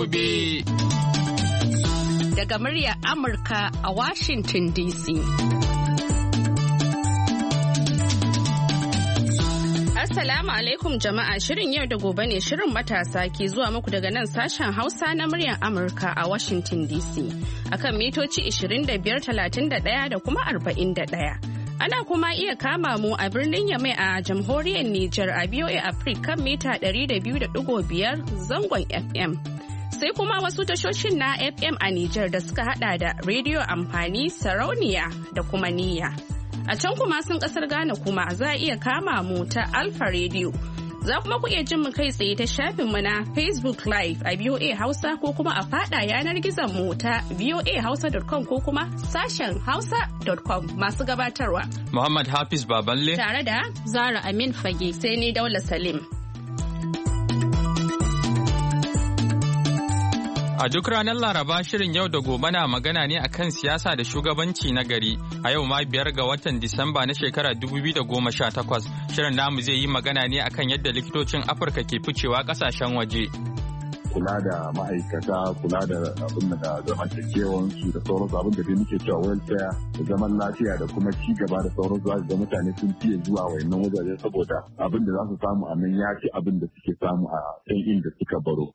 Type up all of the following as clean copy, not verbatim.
gobe. Daga muryar Amurka a Washington DC. Assalamu alaikum jama'a, shirin yau da gobe ne shirin matasa ke zuwa muku daga nan sashen Hausa na muryar Amurka a Washington DC akan mitoci 25, 31 da kuma 41. Ana kuma iya kama mu a birnin Yamai a jamhuriyar Nijar a BOA Africa kan mita 200.5 zangon FM. Sai kuma wasu tashoshin na FM a Nijar da suka hada da rediyo amfani, sarauniya da kuma niyya. A can kuma sun kasar Ghana kuma za a iya kama mu ta Alpha Radio. Za kuma ku iya jin mu kai tsaye ta shafin mu na Facebook Live a VOA Hausa ko kuma a fada yanar gizon mu ta voahausa.com ko kuma sashen hausa.com masu gabatarwa. Muhammad Hafiz Baballe. Tare da Zara Amin Fage sai ni Daula Salim. A duk ranar Laraba shirin yau da gobe na magana ne akan siyasa da shugabanci na gari. A yau ma 5 ga watan Disamba na shekarar 2018 shirin namu zai yi magana ne akan yadda likitocin Afirka ke ficewa kasashen waje. Kula da ma'aikata, kula da abin da zamantakewansu da sauransu abin da dai muke cewa welfare da zaman lafiya da kuma ci gaba da sauransu da mutane sun fiye zuwa wayannan wajaje saboda abin da za su samu a nan ya ci abin da suke samu a can inda suka baro.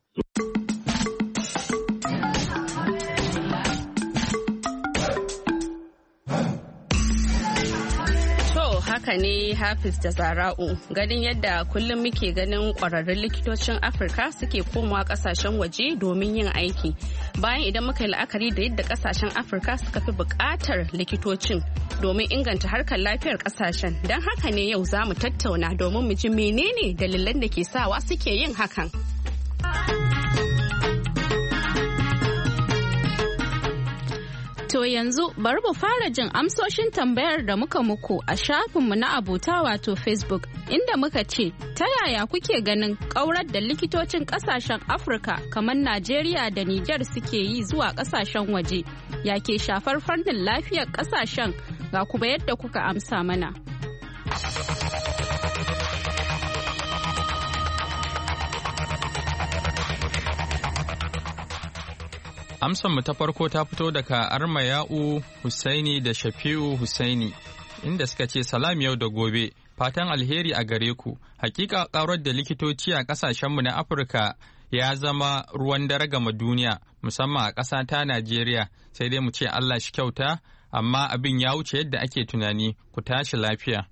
Haka ne Hafiz da Zara'u, ganin yadda kullum muke ganin kwararrun likitocin Afirka suke komawa kasashen waje domin yin aiki. Bayan idan muka yi la'akari da yadda kasashen Afirka suka fi buƙatar likitocin domin inganta harkar lafiyar kasashen. Don haka ne yau za mu tattauna domin mu ji menene dalilan da ke sawa suke yin hakan. To yanzu bari mu fara jin amsoshin tambayar da muka muku a shafinmu na abota wato Facebook inda muka ce ta yaya kuke ganin ƙaurar da likitocin ƙasashen Afirka kamar Najeriya da Nijar suke yi zuwa ƙasashen waje ya ke shafar fannin lafiyar ƙasashen ga kuma yadda kuka amsa mana. Amsanmu ta farko ta fito daga Armayau Husaini da Shafi'u Husaini inda suka ce salam yau da gobe fatan alheri a gare ku. Hakika ƙaurar da likitoci a ƙasashenmu na Afirka ya zama ruwan dare gama duniya musamman a ƙasa ta Najeriya sai dai mu ce Allah shi kyauta amma abin ya wuce yadda ake tunani ku tashi lafiya.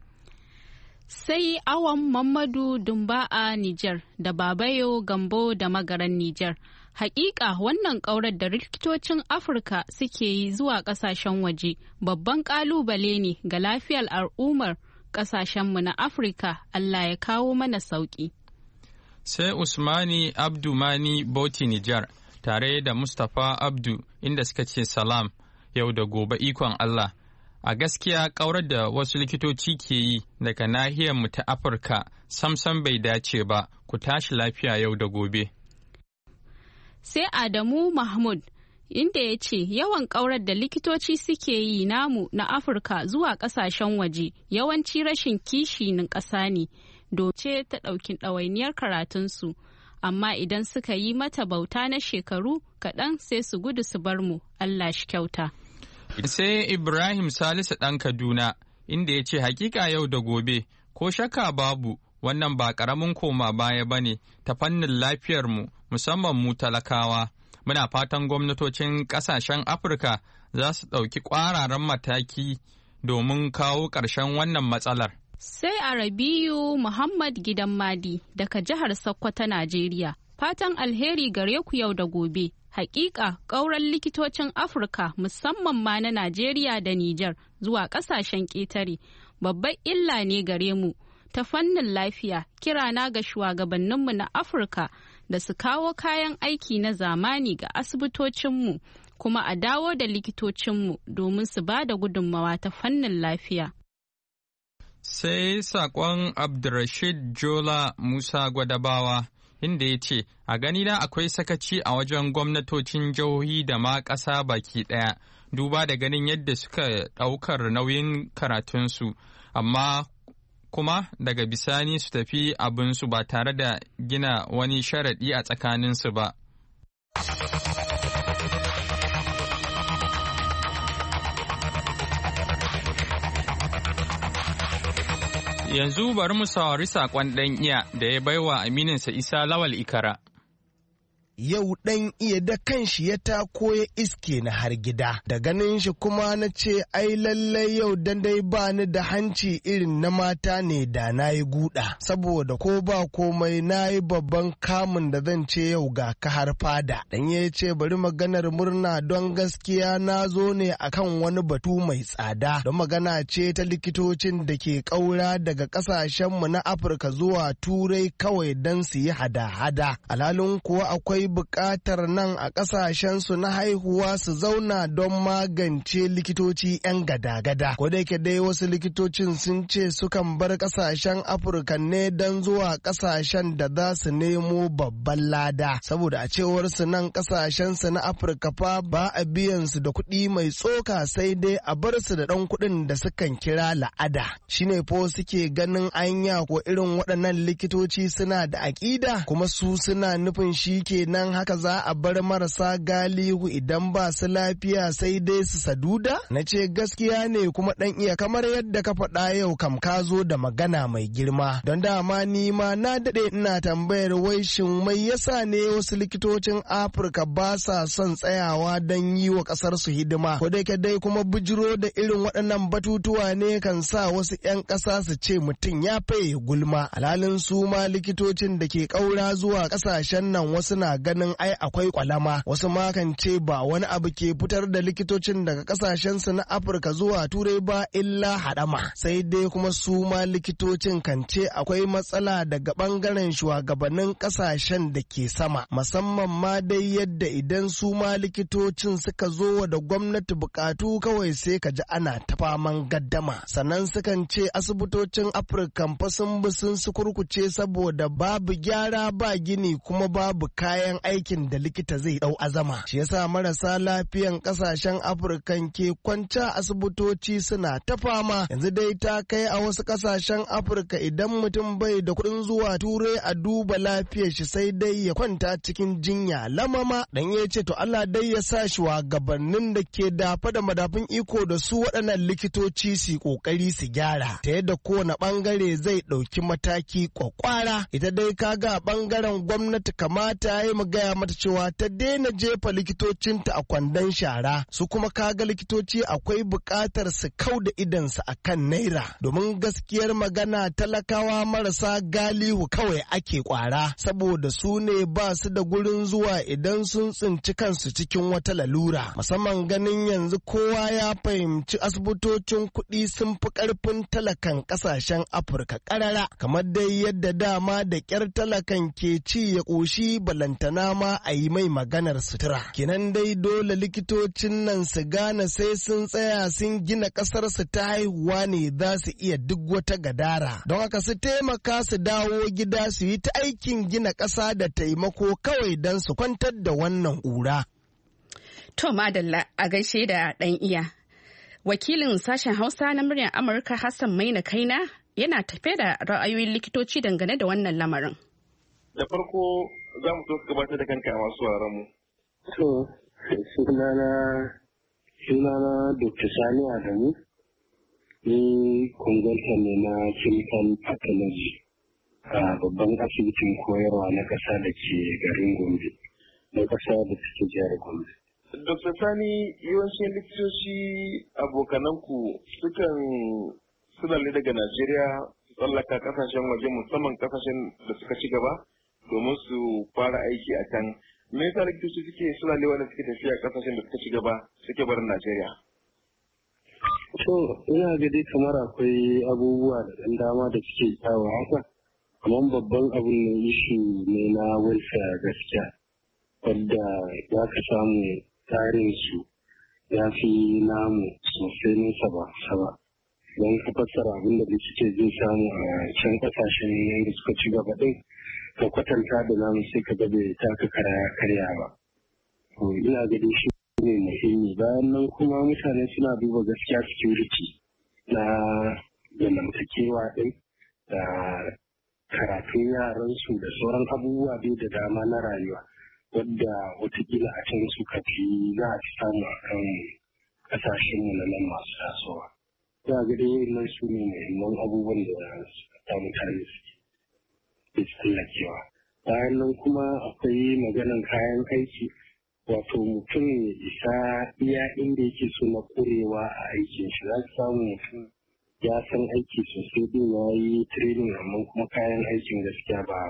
Sai Awan Mamadu Dumba a Nijar da Babayo Gambo da Magaran Nijar. Hakika wannan ƙaurar da likitocin Afirka suke yi zuwa ƙasashen waje babban ƙalubale ne ga lafiyar al'ummar ƙasashenmu na Afirka. Allah ya kawo mana sauƙi. Sai Usmani Abdu Mani Bauti Nijar tare da Mustapha Abdu inda suka ce salam yau da gobe ikon Allah. A gaskiya ƙaurar da wasu likitoci ke yi daga nahiyarmu ta Afirka samsam bai dace ba, ku tashi lafiya yau da gobe. Sai Adamu Mahmud inda ya ce yawan ƙaurar da likitoci suke yi namu na Afirka zuwa ƙasashen waje yawanci rashin kishinin ƙasa ne doce ta ɗaukin ɗawainiyar karatunsu, amma idan suka yi mata bauta na shekaru kaɗan sai su gudu su bar mu, Allah shi kyauta. Sai Ibrahim Salisu ɗan Kaduna inda ya ce hakika yau da gobe ko shakka babu wannan ba ƙaramin koma baya ba ne ta fannin lafiyarmu musamman mu talakawa. Muna fatan gwamnatocin ƙasashen Afirka za su ɗauki ƙwararan mataki domin kawo ƙarshen wannan matsalar. Sai Arabiyu Muhammad Gidan Madi daga jihar Sokoto, Najeriya. Fatan alheri gare ku yau da gobe. Hakika ƙauran likitocin Afirka musamman ma na Najeriya da Nijar zuwa ƙasashen ƙetare babban illa ne gare mu. Ta fannin lafiya, kirana ga shugabanninmu na Afirka da su kawo kayan aiki na zamani ga asibitocinmu kuma a dawo da likitocinmu domin su ba da gudunmawa ta fannin lafiya. Sai saƙon Abdurrashid Jola Musa Gwadabawa inda ya ce, a ganina akwai sakaci a wajen gwamnatocin jihohi da ma ƙasa baki ɗaya, duba da ganin yadda suka ɗaukar nauyin karatunsu, amma kuma daga bisani su tafi abinsu ba tare da gina wani sharaɗi a tsakaninsu ba. Yanzu bari mu saurari saƙon ɗan iya da ya baiwa amininsa Isa Lawal Ikara. Yau ɗan iya da kanshi ya tako ya iske na har gida, da ganin shi kuma na ce ai lallai yau dan dai ba ni da hanci irin na mata ne da na yi guda, saboda ko ba komai na yi babban kamun da zan ce yau ga ka har fada. Dan ya ce bari maganar murna don gaskiya na zo ne akan wani batu mai tsada, don magana ce ta likitocin da ke ƙaura daga ƙasashenmu na Afirka zuwa Turai kawai don su yi hada-hada. Alhalin kuwa akwai buƙatar nan a ƙasashensu na haihuwa su zauna don magance likitoci 'yan gada-gada. Ko da yake dai wasu likitocin sun ce sukan bar ƙasashen Afirka ne don zuwa ƙasashen da za su nemo babban lada, saboda a cewar su nan ƙasashensu na Afirka fa ba a biyan su da kuɗi mai tsoka, sai dai a bar su da ɗan kuɗin da sukan kira la'ada. Shine fa suke ganin anya ko irin waɗannan likitoci suna da aƙida, kuma su suna nufin shi kenan haka za a bar marasa galihu idan ba su lafiya sai dai su saduda? Na ce gaskiya ne kuma ɗan iya, kamar yadda ka faɗa yau kam ka zo da magana mai girma, don dama ni ma na daɗe ina tambayar wai shin mai yasa ne wasu likitocin Afirka ba sa son tsayawa don yi wa ƙasar su hidima, ko dai dai kuma bijiro da irin waɗannan batutuwa ne kan sa wasu 'yan ƙasa su ce mutum ya faye gulma, alhalin su ma likitocin da ke ƙaura zuwa ƙasashen nan wasu na ganin ai akwai kwalama, wasu ma kan ce ba wani abu ke fitar da likitocin daga kasashensu na Afirka zuwa Turai ba illa hadama, sai dai kuma su ma likitocin kan ce akwai matsala daga bangaren shugabannin kasashen da ke sama, musamman ma dai yadda idan su ma likitocin suka zo da gwamnati bukatu kawai sai ka ji ana ta faman gaddama. Sannan sukan ce asibitocin Afirka fa sun bi sun su kurkuce saboda babu gyara ba gini kuma babu kayan aikin da likita zai dau azama. Shi yasa marasa lafiyan kasashen Afirka ke kwanta asibitoci suna ta fama. Yanzu dai ta kai a wasu kasashen Afirka idan mutum bai da kuɗin zuwa Turai a duba lafiyar shi sai dai ya kwanta cikin jinya lamama. Dan ya ce to Allah dai ya sa shi wa gabanin da ke dafa da madafin iko da su waɗannan likitoci su kokari su gyara ta yadda kowane bangare zai ɗauki mataki kwakwara. Ita dai kaga bangaren gwamnati kamata ya yi mu gaya mata cewa ta daina jefa likitocinta a kwandon shara, su kuma kaga likitoci akwai buƙatar su kau da idansu a kan naira, domin gaskiyar magana talakawa marasa galihu kawai ake kwara, saboda su ne ba su da gurin zuwa idan sun tsinci kansu cikin wata lalura, musamman ganin yanzu kowa ya fahimci asibitocin kuɗi sun fi ƙarfin talakan ƙasashen Afirka ƙarara, kamar dai yadda dama da ƙyar talakan ke ci ya ƙoshi balantana ma a yi mai maganar sutura. Kinan dai dole likitocin nan su gane sai sun tsaya sun gina ƙasar su ta haihuwa ne za su iya duk wata gadara. Don haka su taimaka su dawo gida su yi ta aikin gina ƙasa da taimako kawai don su kwantar da wannan ƙura. To madalla a gaishe da ɗan iya. Wakilin sashen Hausa na muryar Amurka Hassan Maina Kaina yana tafe da ra'ayoyin likitoci dangane da wannan lamarin. Da farko za mu so ka gabatar da kanka a masu mu. To, sunana Dr. Sani Adamu, ni kunganta ne na chemical pathology a babban asibitin koyarwa na ƙasa da ke garin Gombe, na ƙasa da take jihar Gombe. Dr. Sani, yawancin likitoci abokananku suna ne daga Najeriya tsallaka kasashen waje musamman kasashen da suka ci gaba domin su fara aiki a can. Me yasa likitoci suke suna ne wanda suke tafiya kasashen da suka ci gaba suke barin Najeriya? To, ina ga dai kamar akwai abubuwa da ɗan dama da suke kawo haka. Kamar babban abin ne ishu ne na welfare gaskiya, wadda za ka samu tarin su ya fi namu sosai nesa ba saba. Don ka fassara abin da suke zai samu a can kasashen da suka ci gaba ɗin, ka kwatanta da namu sai ka bai taka karya ba. To ina ga shi ne muhimmi. Bayan nan kuma mutane suna duba gaskiya security na zamantakewa ɗin da karatun yaransu da sauran abubuwa dai da dama na rayuwa. wadda watakila a can suka fi za a fi samu a kan ƙasashenmu na nan masu tasowa. Za a ga dai nan su ne muhimman abubuwan da ta mutane suke tsallakewa. Bayan nan kuma akwai maganan kayan aiki, wato mutum ya isa iya inda yake so na ƙurewa a aikin shi. Za ka samu mutum ya san aiki sosai din ya yi training, amma kuma kayan aikin gaskiya ba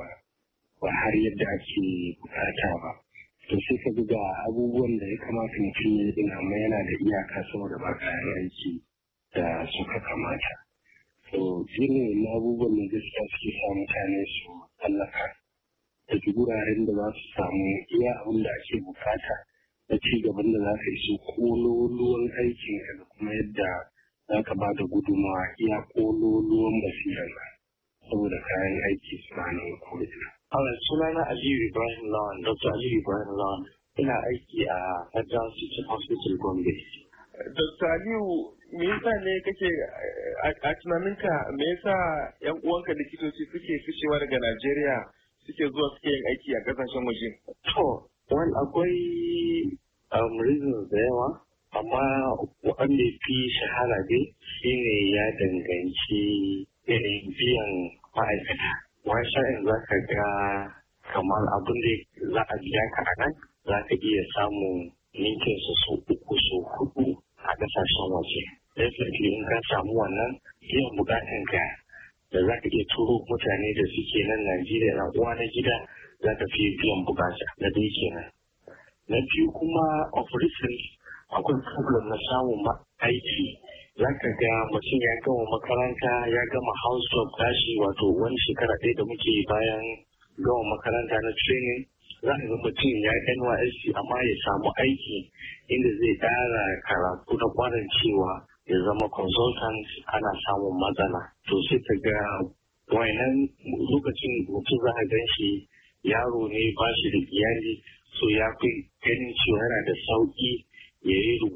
har yadda ake bukata ba. To sai ka ga abubuwan da ya kamata mutum ya yi amma yana da iyaka saboda ba kayan aiki da suka kamata. To shi ne abubuwan da gaskiya suke sa mutane su tsallaka daga wuraren da za su samu iya abin da ake bukata da ci gaban da za ka yi su kololuwan aikin ka da kuma yadda za ka ba da gudunmawa iya kololuwan basirar saboda kayan aiki suna nan ko'ina. Sunana Aliyu Ibrahim Lawan, Dr. Aliyu Ibrahim Lawan. Ina aiki a Federal Teaching Hospital Gombe. Dr. Aliyu, me yasa ne kake a tunaninka me yasa yan uwanka likitoci suke ficewa daga Najeriya suke zuwa suke yin aiki a kasashen waje? To, wani akwai reasons da yawa, amma wanda fi shahara dai shine ya danganci irin biyan ma'aikata. Wani sha'in za ka ga kamar abin da za a biya ka a nan za ka iya samun ninkin su 3 su 4 a kasashen waje. Definitely in ka samu wannan biyan bukatan ka da za ka iya turo mutane da suke nan Najeriya na uwa na gida za ka fi biyan bukata na dai kenan. Na biyu kuma of recent akwai problem na samun aiki. Za ka ga mutum ya gama makaranta ya gama house job tashi, wato wani shekara ɗaya da muke bayan gama makaranta na training. Za ka ga mutum ya NYSC amma ya samu aiki inda zai ƙara karatu na kwanan cewa ya zama consultant, ana samun matsala. To sai ka ga wayannan lokacin mutum za a gan shi yaro ne ba shi da iyali, so ya fi ganin cewa yana da sauƙi ya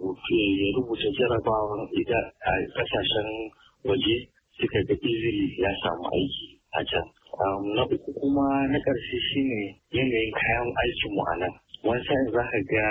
rubuta jarabawa idan a kasashen waje suka ga easily ya samu aiki a can. Na uku kuma na ƙarshe shine yanayin kayan aikin mu a nan. Wani sa'in za ka ga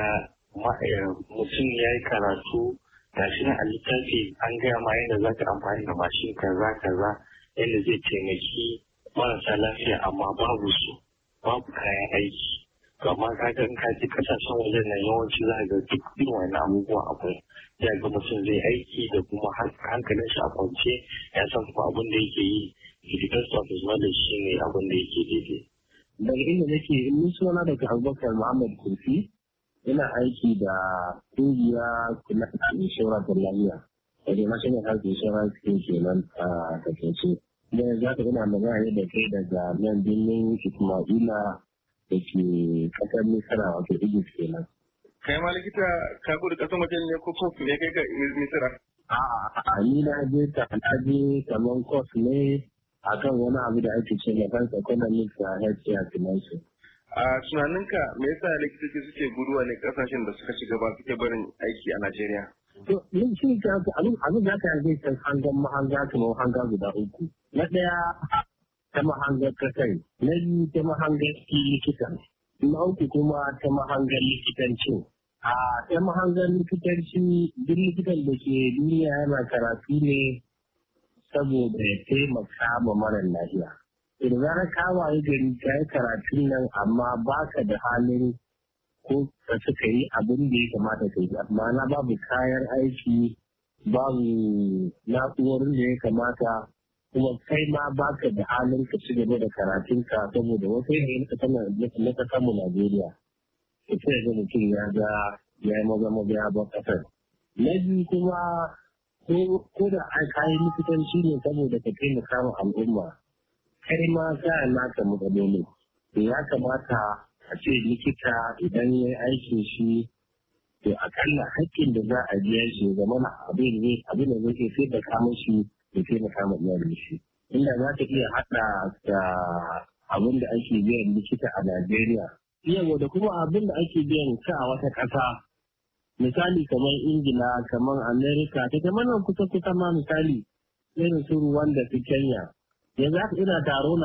mutum ya yi karatu ga shi na a littafi an gaya ma yadda za ka amfani da mashin kaza yadda zai taimaki marasa lafiya, amma babu kayan aiki. Amma ka ga in ka ji kasashen wajen nan yawanci za ga duk irin wani abubuwa akwai. Ya ga mutum zai aiki da kuma hankalin shi a kwance, ya san kuma abin da yake yi, the best of his knowledge shi ne abin da yake daidai. Daga inda nake in suna daga Abubakar Muhammad Kurfi, ina aiki da kungiya kula da inshorar da lafiya. Daga National Health Insurance Scheme kenan a takaice. Da za ka ina magana ne da kai daga nan birnin Ismaila da ke kasar Misira, wato Egypt kenan. Kai ma likita ka gudu kasan wajen ne ko kofi ne kai ga Misira? A'a, ni na je kamar kos ne akan wani abu da ake ce na Health Economics a Healthcare Finance. A tunaninka me yasa likitoci suke guduwa ne kasashen da suka ci gaba suke barin aiki a Najeriya? To, yin shi ka abin da aka yi kan hangar mahanga kamar hanga guda 3. Na ɗaya ta mahangar kasar, na biyu ta mahangar likitan, na uku kuma ta mahangar likitancin. A ta mahangar likitanci, duk likitan da ke duniya yana karatu ne saboda ya taimaka ma marar lafiya. Idan zarar ka waye gari ka yi karatun nan amma baka da halin ko ka suka yi abin da ya kamata ka yi, amma na babu kayan aiki, babu na'urorin da ya kamata, kuma kai ma baka da halin ka ci gaba da karatunka saboda wasu yanayin na kasar mu Najeriya. Ka sai ga mutum ya yi maza ya bar kasar. Na biyu kuma ko da kayan likitanci ne saboda ka taimaka ma al'umma, kai ma za a naka matsaloli. Ya kamata a ce likita idan ya yi aikin shi, to akalla haƙƙin da za a biya shi zama abin da zai sai da kama shi da taimaka ma iyalin shi. Inda za ta iya haɗa da abin da ake biyan likita a Najeriya. Yawa da kuma abin da ake biyan ka a wata ƙasa. Misali kamar Ingila, kamar Amerika, ta kamar nan kusa ma misali irin su Rwanda su Kenya. yanzu haka ina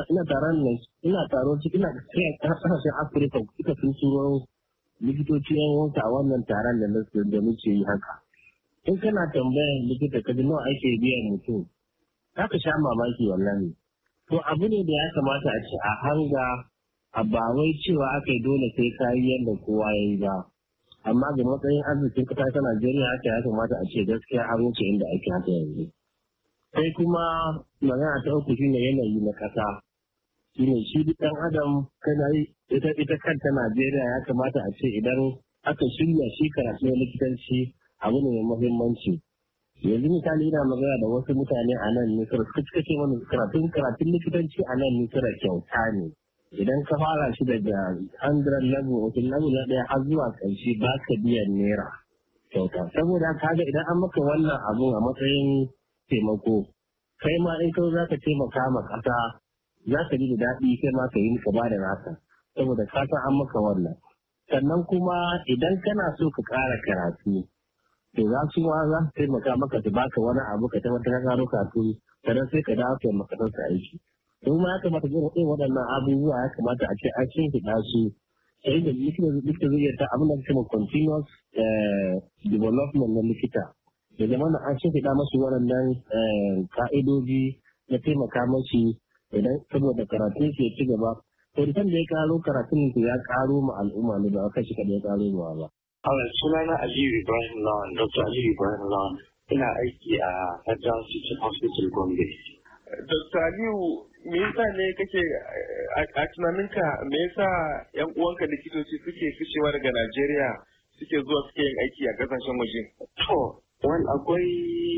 taro cikin kasashen Afirka suka sun turo likitoci yan wanka a wannan taron da muke yi haka. In kana tambayan likita ka ji nawa ake biyan mutum, za ka sha mamaki wallahi. To abu ne da ya kamata a ce a hanga a ba wai cewa aka yi dole sai ka yi yadda kowa ya yi ba. Amma ga matsayin arzikin kasa ta Najeriya haka ya kamata a ce gaskiya an wuce inda ake haka yanzu. Sai kuma magana ta uku shine yanayi na kasa. Shine shi duk ɗan adam kana yi ita kanta Najeriya ya kamata a ce idan aka shirya shi karatu na likitanci abu ne mai muhimmanci. Yanzu misali ina magana da wasu mutane a nan Misira suka ce mana karatun likitanci a nan Misira kyauta ne. Idan ka fara shi daga 100 level, wato level na ɗaya har zuwa ƙarshe ba ka biyan naira kyauta. Saboda kaga idan an maka wannan abun a matsayin taimako, kai ma in ka za ka taimaka ma ƙasa za ka ji da daɗi kai ma ka yi ka ba da naka. Saboda ka san an maka wannan. Sannan kuma idan kana so ka ƙara karatu, to za su ma za su taimaka maka su baka wani abu ka tabbatar ka karo karatu, sannan sai ka dawo kai maka kanka aiki. Domin ya kamata irin waɗannan abubuwa ya kamata a ce an shimfiɗa su sai da likita zai iya ta abin da kuma continuous development na likita. Da zama da an shimfiɗa masu waɗannan ka'idoji na taimaka mashi idan saboda karatun shi ya ci gaba. To da ya karo karatun ya karo ma al'umma ne ba kai shi kaɗai ya karo ma ba. Sunana Aliyu Ibrahim Lawan, Dr. Aliyu Ibrahim Lawan. Ina aiki a Federal City Hospital Gombe. Dr. Aliyu, me yasa ne kake a tunaninka me yasa yan uwanka likitoci suke ficewa daga Najeriya suke zuwa suke yin aiki a kasashen waje? To, akwai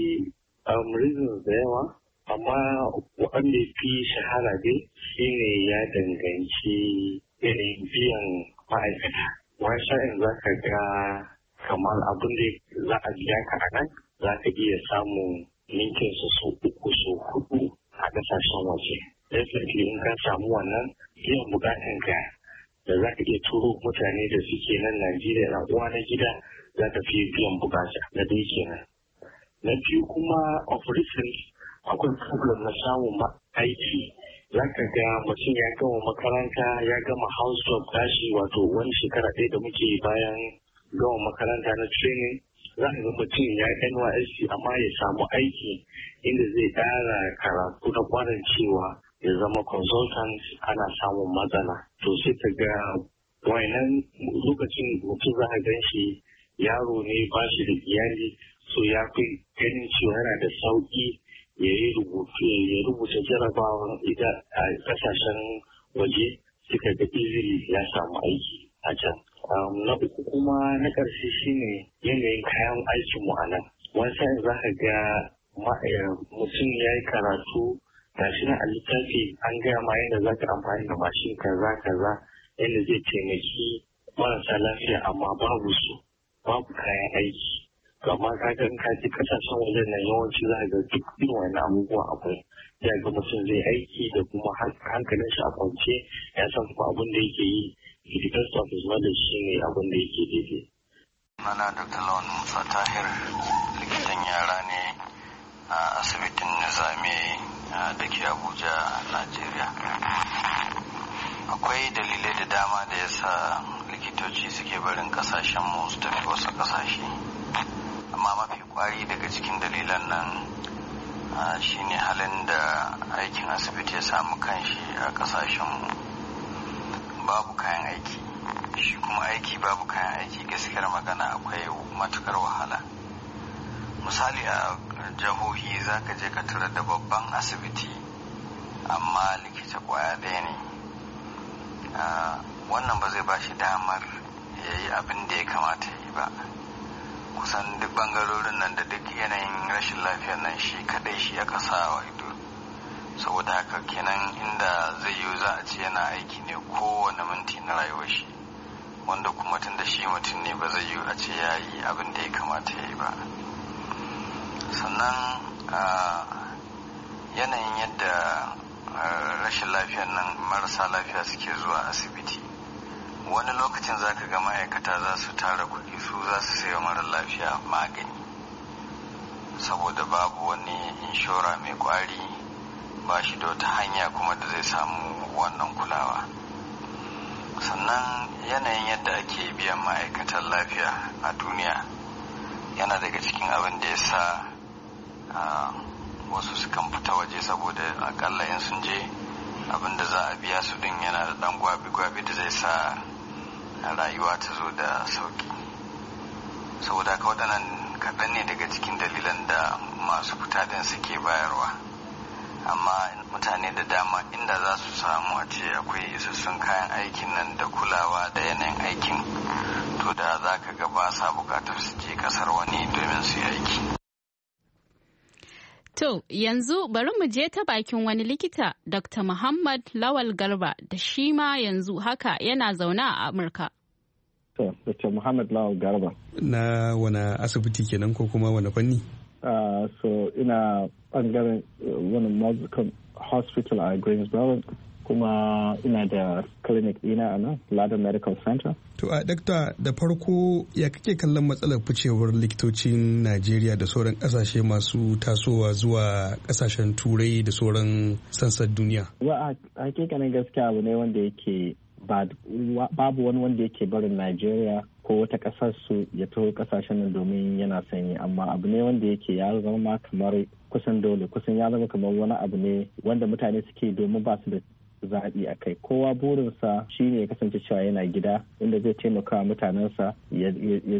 reasons da yawa, amma wanda fi shahara dai shine ya danganci irin biyan ma'aikata. Wani sha'in za ka ga kamar abin da za a biya ka a nan za ka iya samun ninkin su 3 su 4 a kasashen waje. Definitely in ka samu wannan biyan bukatan ka da za ka iya turo mutane da suke nan Najeriya na uwa na gida za ka fi biyan bukata na dai kenan. Na biyu kuma of recent akwai problem na samun aiki. Za ka ga mutum ya gama makaranta ya gama house job tashi wato wani shekara ɗaya da muke bayan gama makaranta na training. Za ka ga mutum ya yi NYSC amma ya samu aiki inda zai ƙara karatu na kwanan cewa ya zama consultant ana samun matsala. To sai ka ga wannan lokacin mutum za a gan shi yaro ne ba shi da iyali, so ya fi ganin cewa yana da sauƙi ya rubuta jarabawa ita a kasashen waje suka ga izini ya samu aiki a can. Na uku kuma na ƙarshe shine yanayin kayan aikin mu a nan. Wani sa'in za ka ga mutum ya yi karatu ga shi na a littafi an gaya ma yadda za ka amfani da mashin kaza yadda zai taimaki marasa lafiya amma babu kayan aiki. Gama kaga in kaji kasashen wajen nan yawanci za a ga duk irin wani abubuwa akwai. Ya ga mutum zai aiki da kuma hankalin shi a kwance ya san kuma abin da yake yi the best of his knowledge shi ne abin da yake daidai. Mana Dr. Lawan Musa Tahir, likitan yara ne a asibitin Nizami da ke Abuja, Najeriya. Akwai dalilai da dama da yasa likitoci suke barin kasashen mu su tafi wasu kasashe. Amma mafi kwari daga cikin dalilan nan shine halin da aikin asibiti ya samu kanshi a kasashenmu. Babu kayan aiki, shi kuma aiki babu kayan aiki gaskiyar magana akwai matukar wahala. Misali a jihohi za ka je ka tarar da babban asibiti amma likita kwaya ɗaya ne. Wannan ba zai ba shi damar ya yi abin da ya kamata ya yi ba. Kusan duk bangarorin nan da duk yanayin rashin lafiyar nan shi kadai shi aka sa wa ido. Saboda haka kenan inda zai yi za a ce yana aiki ne kowane minti na rayuwar shi, wanda kuma tun da shi mutum ne ba zai yi a ce ya yi abin da ya kamata ya yi ba. Sannan yanayin yadda rashin lafiyar nan marasa lafiya suke zuwa asibiti, wani lokacin za ka ga ma'aikata za su tara kuɗi su za su sayo mara lafiya magani saboda babu wani inshora mai kwari ba shi da wata hanya kuma da zai samu wannan kulawa. Sannan yanayin yadda ake biyan ma'aikatan lafiya a duniya yana daga cikin abin da ya sa wasu sukan fita waje, saboda akalla in sun je abin da za a biya su din yana da dan gwabi-gwabi da zai sa rayuwa ta zo da sauki. Saboda haka waɗannan kaɗan ne daga cikin dalilan da masu fita din suke bayarwa. Amma mutane da dama inda za su samu a ce akwai isassun kayan aikin nan da kulawa da yanayin aikin, to da za ka ga ba sa bukatar su je kasar wani domin su yi aiki. To yanzu bari mu je ta bakin wani likita, Dr. Muhammad Lawal Garba, da shi ma yanzu haka yana zaune a Amurka. To, Dr. Muhammad Lawal Garba. Na wani asibiti kenan ko kuma wani fanni? So ina bangaren wani Medical Hospital a Greensboro, kuma ina da clinic ɗina a nan, Lada Medical Center. To a dakta, da farko ya kake kallon matsalar ficewar likitocin Najeriya da sauran kasashe masu tasowa zuwa kasashen turai da sauran sassan duniya? A hakikanin gaskiya abu ne wanda yake babu wani wanda yake barin Najeriya ko wata kasar su ya taho kasashen nan domin yana sanyi, amma abu ne wanda yake ya zama kamar kusan dole, kusan ya zama kamar wani abu ne wanda mutane suke domin ba su da zaɓi a kai. Kowa burinsa shi ne ya kasance cewa yana gida inda zai taimaka wa mutanensa ya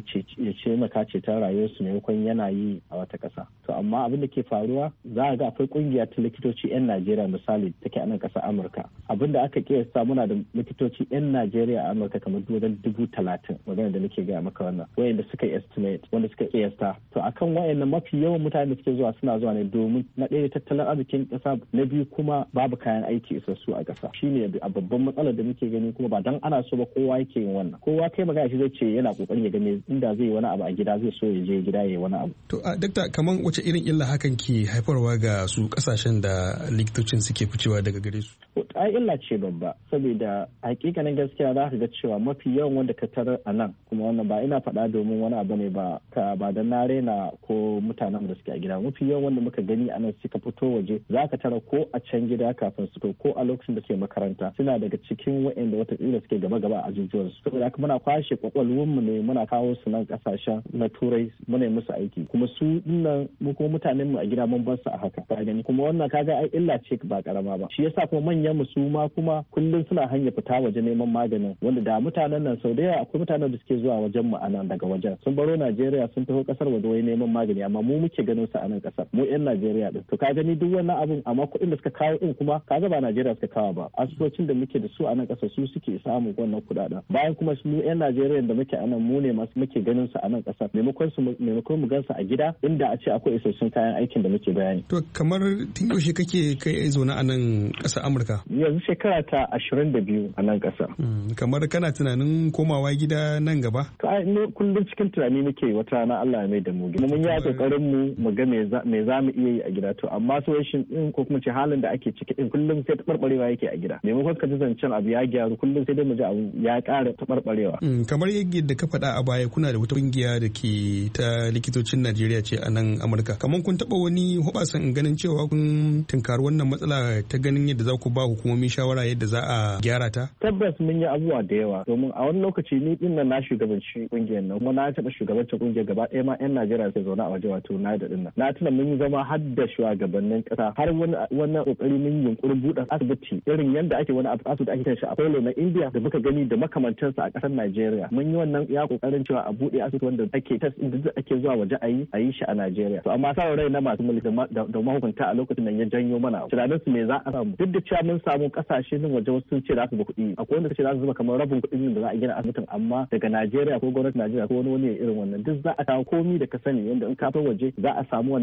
ce maka ceton rayuwarsu maimakon yana yi a wata ƙasa. To amma abin da ke faruwa za a ga akwai ƙungiya ta likitoci 'yan Najeriya misali take a nan ƙasar Amurka. Abin da aka kiyasta muna da likitoci 'yan Najeriya a Amurka kamar wajen 30,000 magana da nake gaya maka wannan wayanda suka estimate wanda suka kiyasta. To akan wayannan mafi yawan mutane da suke zuwa suna zuwa ne domin na ɗaya tattalin arzikin ƙasa, na biyu kuma babu kayan aiki isassu a ƙasa. Shine a babban matsalar da muke gani, kuma ba dan ana so ba kowa yake yin wannan. Kowa kai magana shi zai ce yana kokarin ya gane inda zai yi wani abu a gida zai so ya je gida ya yi wani abu. To a dakta, kaman wace irin illa hakan ke haifarwa ga su kasashen da likitocin suke ficewa daga gare su? Ai illa ce babba, saboda hakikanin gaskiya za ka ga cewa mafi yawan wanda ka tarar a nan, kuma wannan ba ina faɗa domin wani abu ne ba da na rena ko mutanen da suke a gida, mafi yawan wanda muka gani a nan suka fito waje za ka tara ko a can gida kafin su ko a lokacin da ke makaranta suna daga cikin waɗanda watakila suke gaba-gaba a ajujuwansu. Saboda haka muna kwashe kwakwalwarmu ne muna kawo su nan kasashen na turai muna yi musu aiki, kuma su dinnan mu kuma mutanen mu a gida mun bar su a haka ka gani, kuma wannan kaga ai illa ce ba karama ba. Shi yasa kuma manyan mu su ma kuma kullum suna hanya fita waje neman maganin, wanda da mutanen nan sau da yawa akwai mutanen da suke zuwa wajen mu anan daga wajen sun baro Najeriya sun taho kasar waje wai neman magani, amma mu muke ganin su a nan kasar mu 'yan Najeriya din. To ka gani duk wannan abun, amma kuɗin da suka kawo din kuma kaga ba Najeriya suka kawo ba, asibitocin da muke da su a nan ƙasa su suke samun wannan kuɗaɗen. Bayan kuma su 'yan Najeriya da muke a nan mu ne masu muke ganin su a nan ƙasar maimakon mu gan su a gida inda a ce akwai isassun kayan aikin da muke bayani. To kamar tun yaushe kake kai zaune a nan ƙasar Amurka? Yanzu shekara ta 22 a nan ƙasar. Kamar kana tunanin komawa gida nan gaba? Kullum cikin tunani muke wata rana Allah ya mai da mu gida. Mun yi kokarin mu ga me za mu iya yi a gida, to amma situation din ko kuma ce halin da ake ciki din kullum sai taɓarɓarewa yake a gida. Maimakon ka ji zancen abu ya gyaru kullum sai dai mu ji abu ya ƙara taɓarɓarewa. Kamar yadda ka faɗa a baya kuna da wata ƙungiya da ke ta likitocin Najeriya ce a nan Amurka. Kamar kun taɓa wani hoɓasan ganin cewa kun tunkari wannan matsala ta ganin yadda za ku ba hukumomin shawara yadda za a gyara ta? Tabbas mun yi abubuwa da yawa, domin a wani lokaci ni din nan na shugabanci ƙungiyar nan, kuma na taɓa shugabancin ƙungiyar gaba ɗaya ma 'yan Najeriya sai zaune a waje wato na da din nan. Na tuna mun yi zama har da shugabannin ƙasa, har wannan ƙoƙari mun yunƙurin buɗe asibiti irin yadda ake wani asibiti ake shi a Apollo na India da muka gani da makamantansa a ƙasar Najeriya. Mun yi wannan ya ƙoƙarin cewa a buɗe asibiti wanda ake test inda ake zuwa waje a yi shi a Najeriya. To amma sa rai na masu mulki da mahukunta a lokacin nan ya janyo mana tunanin su me za a samu. Duk da cewa mun samu ƙasashe nan waje wasu sun ce za su ba kuɗi, akwai wanda ce za su zuba kamar rabin kuɗin da za a gina asibitin, amma daga Najeriya ko gwamnatin Najeriya ko wani irin wannan duk za a kawo komi da ka sani yadda in ka fito waje za a samu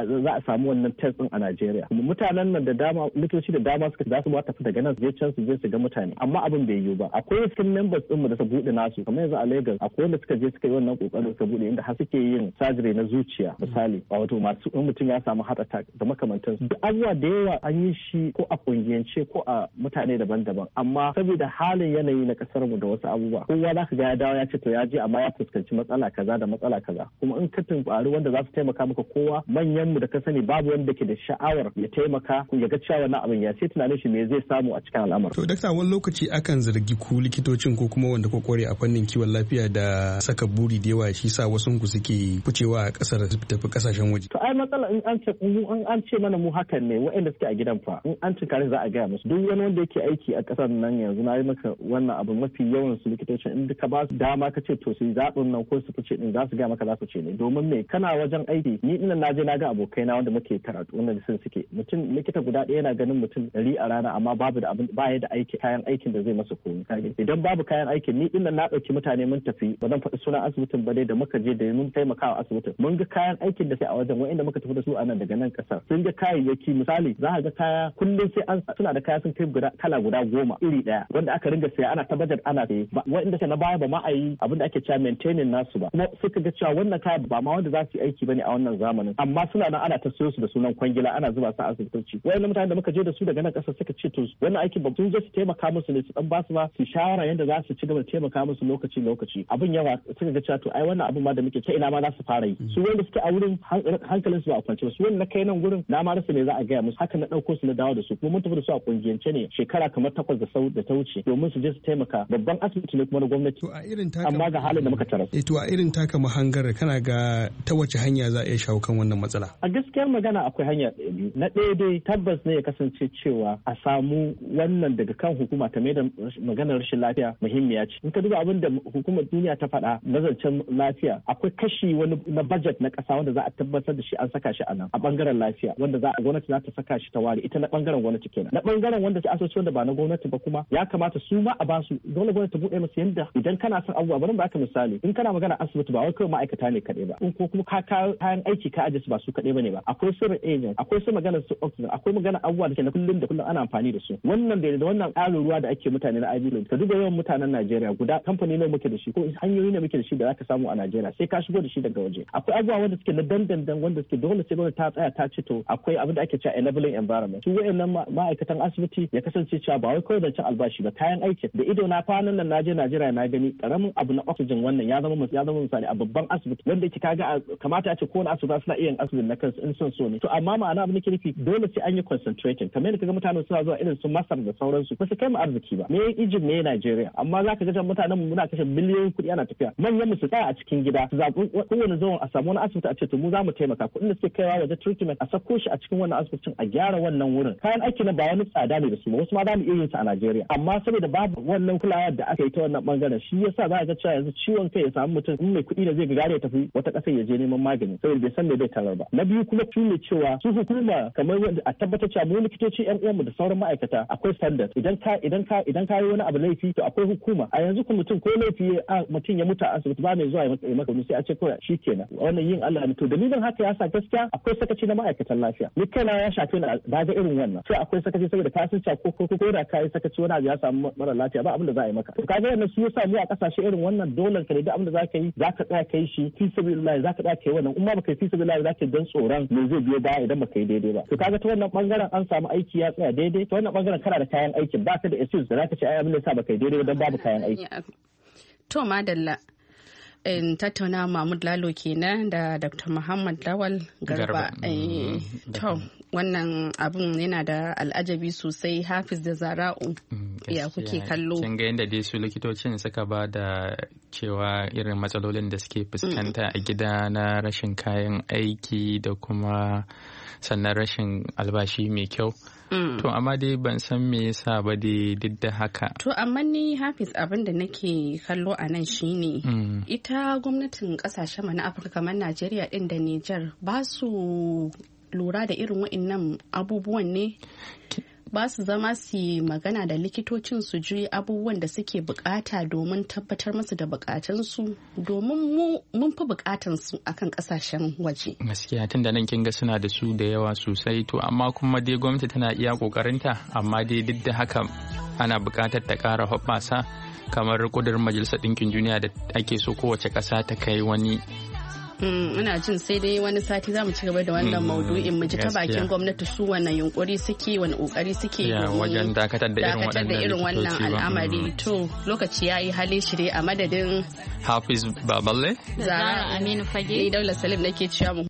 wannan test din a Najeriya. Kuma mutanen nan da dama likitoci da dama suka za su ba tafi daga nan su je can su je su ga mutane, amma abin bai yiwu ba. Akwai cikin members din mu da su buɗe nasu, kamar yanzu a Lagos akwai wanda suka je suka yi wannan kokarin suka buɗe inda har suke yin surgery na zuciya misali, wato masu in mutum ya samu heart attack da makamantansu. Duk abubuwa da yawa an yi shi ko a kungiyance ko ko a mutane daban-daban, amma saboda halin yanayi na kasar mu da wasu abubuwa kowa za ka ga ya dawo ya ce to ya je amma ya fuskanci matsala kaza da matsala kaza, kuma in ka tumbari wanda za su taimaka maka kowa manyan mu da ka sani babu wanda ke da sha'awar ya taimaka ya ga cewa wannan abin ya sai tunanin shi me zai samu a cikin al'amari. To dakta, wani lokaci akan zargi ku likitocin ko kuma wanda ko kware a fannin kiwon lafiya da saka buri da yawa, shi sa wasu ku suke ficewa a kasar su tafi kasashen waje. To ai matsala in an ce mana mu hakan ne waɗanda suke a gidan fa in an tunkari za a gaya musu. Duk wani wanda yake aiki a kasar nan yanzu na yi maka wannan abu, mafi yawan su likitocin in ka ba su dama ka ce to su yi zaɓin nan ko su fice din za su gaya maka za su ce ne, domin me kana wajen aiki. Ni ina na je na ga abokaina wanda muke karatu wanda sun suke mutum likita guda ɗaya yana ganin mutum 100 a rana amma babu da abin baya da aiki kayan aikin da zai masa komai. Idan babu kayan aikin ni ina na ɗauki mutane mun tafi, ba zan faɗi sunan asibitin ba dai, da muka je da mun taimaka wa asibitin mun ga kayan aikin da sai a wajen wa'inda muka tafi da su a nan daga nan kasar sun ga kayayyaki. Misali za ka ga kaya kullum sai an suna da kaya sun kai kala guda 10 iri daya wanda aka ringa saya ana ta budget ana saye, wa'inda na baya ba ma a yi abin da ake cewa maintaining nasu ba, kuma suka ga cewa wannan kaya ba ma wanda za su yi aiki bane a wannan zamanin, amma suna nan ana ta siyo su da sunan kwangila ana zuba su a asibitoci. Wa'inda mutane da muka je da su daga nan kasar suka ce to wannan aikin ba sun je su taimaka musu ne, su dan ba su ma su shawara yadda za su ci gaba da taimaka musu lokaci abin yawa suka ga cewa to ai wannan abin ma da muke ta ina ma za su fara yi. Su wanda suke a wurin hankalin su ba a kwance, su wanda na kai nan gurin na ma rasa ne za a gaya musu, haka na dauko su na dawo da su, kuma mun tafi da su a kungiyance ne shekara kamar 8 da ta wuce domin su je su taimaka. Babban asibiti ne kuma na gwamnati, amma ga halin da muka tarar. To a irin taka mahangar kana ga ta wace hanya za a iya shawo kan wannan matsala? A gaskiyar magana akwai hanya biyu. Na ɗaya dai tabbas ne ya kasance cewa a samu wannan daga kan hukuma ta mai da maganar rashin lafiya muhimmiya ce. In ka duba abin da hukumar duniya ta faɗa na zancen lafiya, akwai kashi wani na budget na ƙasa wanda za a tabbatar da shi an saka shi a nan a bangaren lafiya, wanda za a gwamnati za ta saka shi ta ware ita na bangaren gwamnati kenan. Na bangaren wanda ta asibiti wanda ba na gwamnati ba kuma ya kamata su ma a ba su, dole gwamnati ta buɗe musu yanda idan kana son abubuwa. Bari ba ka misali, in kana magana asibiti ba wai kawai ma'aikata ne kaɗai ba, in ko kuma kayan aiki ka aje su ba su kaɗai ba ne ba, akwai sirrin agent, akwai su magana su oxygen, akwai magana abubuwa da ke na kullum da kullum ana amfani da su. Wannan da wannan ƙarin ruwa da ake mutane na IV ka duba yawan mutanen Najeriya guda kamfani ne muke da shi ko hanyoyi ne muke da shi da zaka samu a Najeriya sai ka shigo da shi daga waje. Akwai abubuwa wanda suke na dandandan wanda suke dole sai gwamnati ta tsaya ta ce to akwai abin da ake cewa enabling environment. Su wayannan ma'aikatan asibiti ya kasance cewa ba wai kawai da cin albashi ba, kayan aiki da ido na kwanan nan naje Najeriya na gani karamin abu na oxygen wannan ya zama misali a babban asibiti wanda yake kaga kamata a ce kowane asibiti suna iya yin asibiti na kansu in son so ne. To amma ma'ana abu nake nufi dole sai an yi concentrating, kamar yadda kaga mutane suna zuwa irin su Masar da sauransu ba su kai mu arziki ba. Me Egypt me Nigeria, amma zaka ga mutanen mu muna kashe miliyoyin kuɗi ana tafiya. Manyan mu su tsaya a cikin gida su zaɓi kowane zuwan a samu wani asibiti a ce to mu za mu taimaka, kuɗin da suke kaiwa waje treatment a sako shi a cikin wannan asibitin a gyara wannan wurin. Kayan aiki na ba wani tsada ne da su ba, wasu ma za mu iya yin su a Najeriya, amma saboda babu wannan kulawa da aka yi ta wannan bangaren shi yasa za a ga cewa yanzu ciwon kai ya samu mutum in mai kuɗi da zai gagara ya tafi wata ƙasar ya je neman magani saboda bai san me zai tarar ba. Na biyu kuma shi ne cewa su hukuma kamar a tabbatar cewa mu likitoci ƴan uwanmu da sauran ma'aikata akwai standard. Idan ka yi wani abu laifi to akwai hukuma. A yanzu kuma mutum ko laifi mutum ya mutu a asibiti ba mai zuwa ya maka sai a ce kawai shi kenan wannan yin Allah ne. To dalilin haka ya sa gaskiya akwai sakaci na ma'aikatan lafiya. Ni kaina ya shafe ni daga irin wannan. Sai akwai sakaci saboda ka san ko da kai sakaci wani abu ya samu mara lafiya ba abin da za a yi maka. To kaga wannan su yasa mu a kasashe irin wannan dole ka da abin da za ka yi za ka tsaya kai shi fi sabilillah, za ka tsaya kai wannan. In ma baka yi fi sabilillah za ka dan tsoron me zai biyo baya idan baka yi daidai ba. To kaga ta wannan bangaren an samu aiki ya tsaya daidai, ta wannan bangaren kana da kayan aikin ba ka da excuse da za ka ce ai abin da yasa baka yi daidai dan babu kayan aiki. To madalla tattauna Mahmud Lalo kenan da Dr. Muhammad Lawal Garba. To wannan abun yana da al'ajabi sosai. Hafiz da Zara'u ya kuke kallo? Kin ga yadda dai su likitocin suka ba da cewa irin matsalolin da suke fuskanta a gida na rashin kayan aiki da kuma sannan rashin albashi mai kyau. To amma dai ban san me yasa ba dai duk da haka. To amma ni Hafiz abin da nake kallo a nan shine ita gwamnatin kasashen mu na Afirka kamar Najeriya din da Niger ba su lura da irin wa'annan abubuwan ne. Ba su zama su magana da likitocin su ji abubuwan da suke bukata domin tabbatar musu da bukatunsu, domin mun fi bukatansu akan kasashen waje. Gaskiya tun da nan kin ga suna da su da yawa sosai, to amma kuma dai gwamnati tana iya kokarinta, amma dai duk da haka ana bukatar ta kara hoɓɓasa kamar kudurin Majalisar Ɗinkin Duniya da ake so kowace ƙasa ta kai wani ina jin sai dai wani sati za mu ci gaba da wannan maudu'in mu ji ta bakin gwamnati su wannan yunkuri suke wani kokari suke wajen dakatar da irin wannan al'amari. To lokaci yayi hali shirye a madadin Hafiz Baballe, Zara Aminu Fage, Daula Salim nake cewa mu